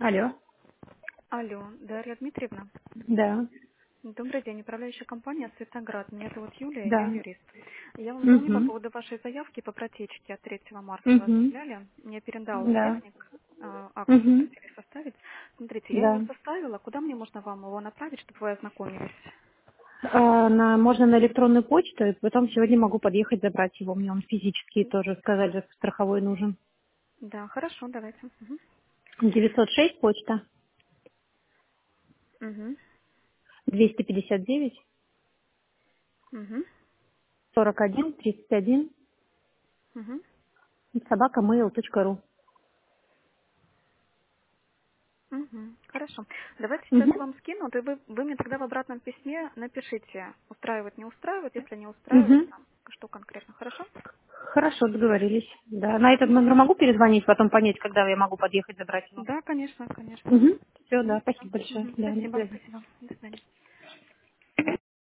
Алло. Алло, Дарья Дмитриевна. Да. Добрый день, управляющая компания «Светоград». Меня зовут Юлия, я Да. юрист. Я вам звоню по Угу. поводу вашей заявки по протечке от 3 марта вы Угу. оставляли. Мне передал Да. техник, акт Угу. попросили составить. Смотрите, я его Да. составила. Куда мне можно вам его направить, чтобы вы ознакомились? Можно на электронную почту, и потом сегодня могу подъехать забрать его. Мне он физически тоже сказали, страховой нужен. Да, хорошо, давайте. Угу. 906 почта, Угу. 259, Угу. 41, 31, Угу. собака mail.ru. Угу. Хорошо. Давайте сейчас Угу. вам скину, и вы мне тогда в обратном письме напишите, устраивает, не устраивает, если не устраивает, Угу. там, что конкретно, хорошо? Хорошо, договорились. Да. На этот номер могу перезвонить, потом понять, когда я могу подъехать забрать его. Да, конечно, конечно. Угу. Все, Мгм, да, всё. спасибо большое. Мгм, Да, до спасибо, свидания. спасибо. До свидания.